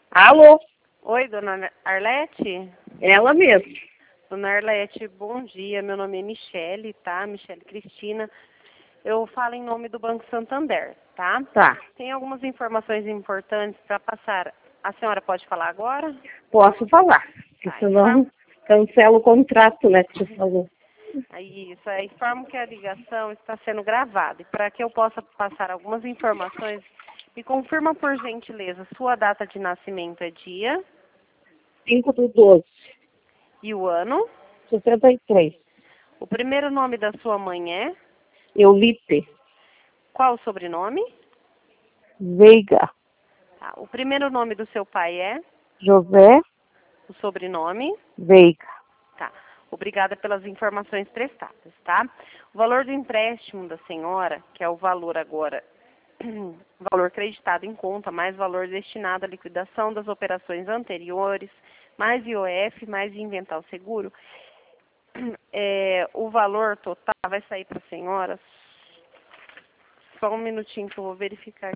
Alô? Oi, dona Arlete? Ela mesmo. Dona Arlete, bom dia. Meu nome é Michele, tá? Michele Cristina. Eu falo em nome do Banco Santander, tá? Tá. Tem algumas informações importantes para passar. A senhora pode falar agora? Posso falar. Porque Tá, senão cancela o contrato, né, que você falou. Isso, informo que a ligação está sendo gravada. E para que eu possa passar algumas informações, me confirma, por gentileza, sua data de nascimento é dia 5/12, e o ano. 63. O primeiro nome da sua mãe é? Eulite Qual o sobrenome? Veiga. Tá. O primeiro nome do seu pai é? José O sobrenome? Veiga. Tá. Obrigada pelas informações prestadas, tá? O valor do empréstimo da senhora, que é o valor agora, valor creditado em conta, mais valor destinado à liquidação das operações anteriores, mais IOF, mais inventar o seguro, o valor total vai sair para a senhora, só um minutinho que eu vou verificar.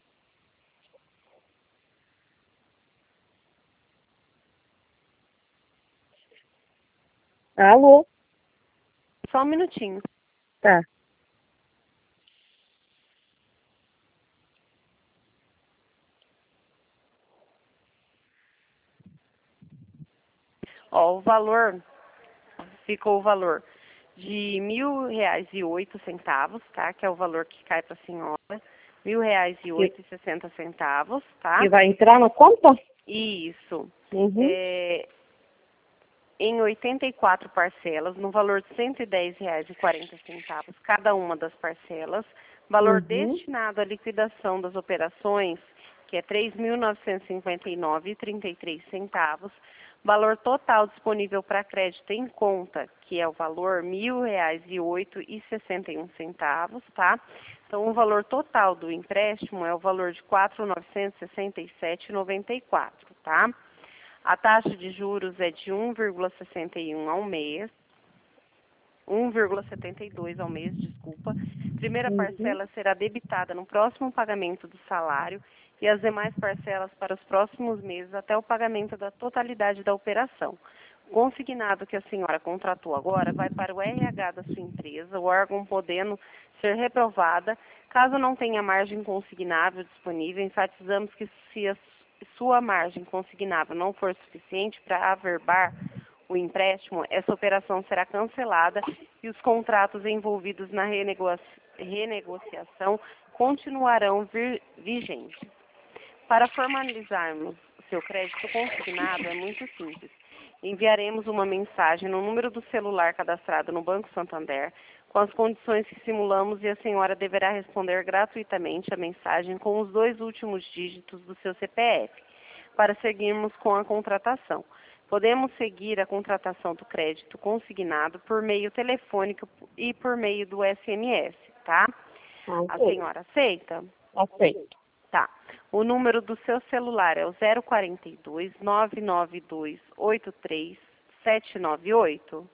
Alô? Só um minutinho. Tá. Ó, o valor, ficou o valor de R$ 1.000,08, tá? Que é o valor que cai para a senhora. R$ 1.000,08,60, tá? Que vai entrar na conta? Isso. Uhum. Em 84 parcelas, no valor de R$ 110,40, cada uma das parcelas. Valor destinado à liquidação das operações, que é R$ 3.959,33. Valor total disponível para crédito em conta, que é o valor R$ 1.000,08,61, tá? Então, o valor total do empréstimo é o valor de R$ 4.967,94, tá? A taxa de juros é de 1,61 ao mês. 1,72 ao mês, desculpa. Primeira parcela será debitada no próximo pagamento do salário e as demais parcelas para os próximos meses até o pagamento da totalidade da operação. O consignado que a senhora contratou agora vai para o RH da sua empresa, o órgão podendo ser reprovada. Caso não tenha margem consignável disponível, enfatizamos que se a sua margem consignável não for suficiente para averbar o empréstimo, essa operação será cancelada e os contratos envolvidos na renegociação continuarão vigentes. Para formalizarmos o seu crédito consignado é muito simples. Enviaremos uma mensagem no número do celular cadastrado no Banco Santander com as condições que simulamos e a senhora deverá responder gratuitamente a mensagem com os 2 últimos dígitos do seu CPF para seguirmos com a contratação. Podemos seguir a contratação do crédito consignado por meio telefônico e por meio do SMS, tá? A senhora aceita? Aceito. Tá. O número do seu celular é o 042 992 83 798?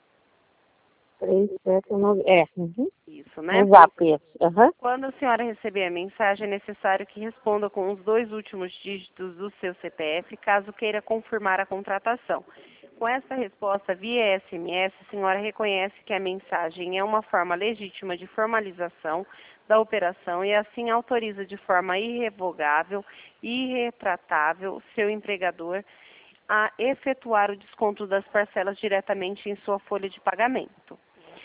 379. Isso, né? No zap esse. Quando a senhora receber a mensagem, é necessário que responda com os 2 últimos dígitos do seu CPF, caso queira confirmar a contratação. Com essa resposta via SMS, a senhora reconhece que a mensagem é uma forma legítima de formalização da operação e assim autoriza de forma irrevogável e irretratável seu empregador a efetuar o desconto das parcelas diretamente em sua folha de pagamento.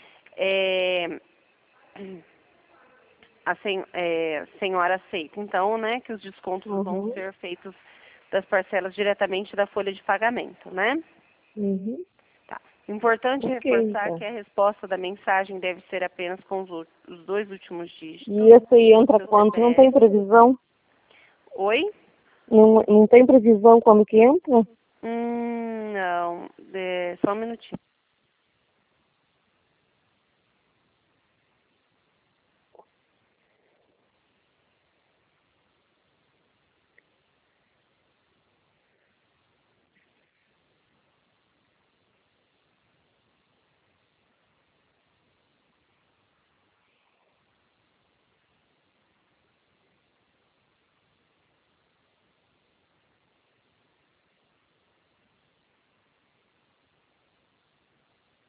A senhora aceita, então, né, que os descontos vão ser feitos das parcelas diretamente da folha de pagamento, né? Tá. Importante reforçar que a resposta da mensagem deve ser apenas com os 2 últimos dígitos. E esse aí entra quanto? Não tem previsão? Oi? Não tem previsão quando que entra? Não. Só um minutinho.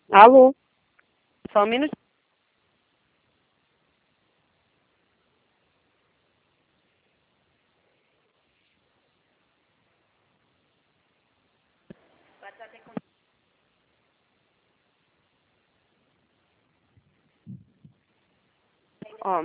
Alô? Só um minutinho. Ó,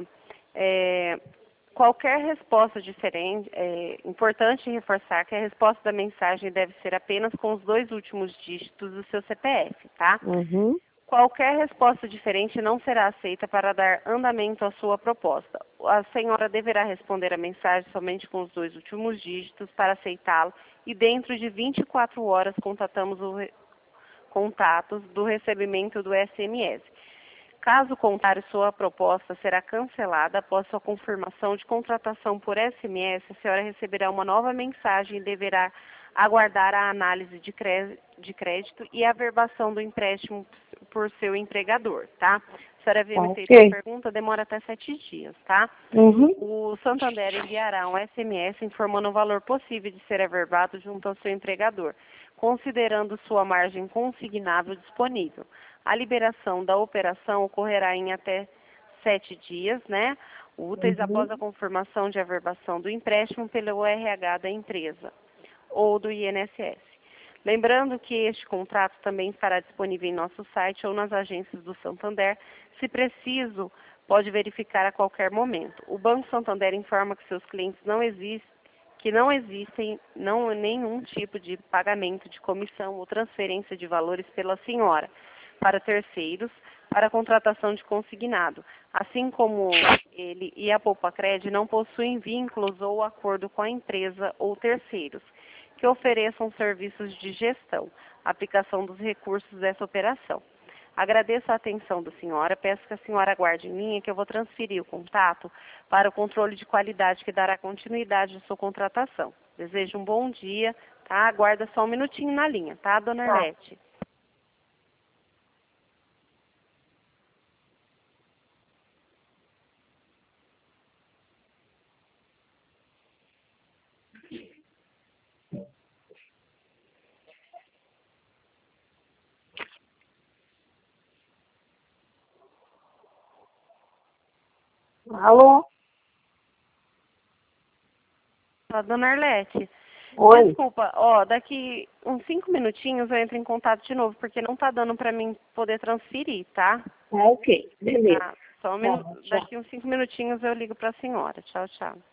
qualquer resposta diferente, é importante reforçar que a resposta da mensagem deve ser apenas com os 2 últimos dígitos do seu CPF, tá? Uhum. Qualquer resposta diferente não será aceita para dar andamento à sua proposta. A senhora deverá responder a mensagem somente com os 2 últimos dígitos para aceitá-lo e dentro de 24 horas contatamos contatos do recebimento do SMS. Caso contrário, sua proposta será cancelada após sua confirmação de contratação por SMS. A senhora receberá uma nova mensagem e deverá aguardar a análise de crédito e a averbação do empréstimo por seu empregador, tá? A senhora havia me feito a pergunta, demora até 7 dias, tá? Uhum. O Santander enviará um SMS informando o valor possível de ser averbado junto ao seu empregador, considerando sua margem consignável disponível. A liberação da operação ocorrerá em até 7 dias, né? Úteis após a confirmação de averbação do empréstimo pelo RH da empresa ou do INSS. Lembrando que este contrato também estará disponível em nosso site ou nas agências do Santander. Se preciso, pode verificar a qualquer momento. O Banco Santander informa que seus clientes não existem nenhum tipo de pagamento de comissão ou transferência de valores pela senhora para terceiros para a contratação de consignado, assim como ele e a Poupacred não possuem vínculos ou acordo com a empresa ou terceiros que ofereçam serviços de gestão, aplicação dos recursos dessa operação. Agradeço a atenção da senhora, peço que a senhora aguarde em linha que eu vou transferir o contato para o controle de qualidade que dará continuidade à sua contratação. Desejo um bom dia, tá? Aguarda só um minutinho na linha, tá, dona Arlete? Alô? Dona Arlete, Oi. desculpa, ó, daqui uns 5 minutinhos eu entro em contato de novo, porque não tá dando para mim poder transferir, tá? Ok, beleza. Tá, só Tá, tchau. daqui uns 5 minutinhos eu ligo para a senhora. Tchau, tchau.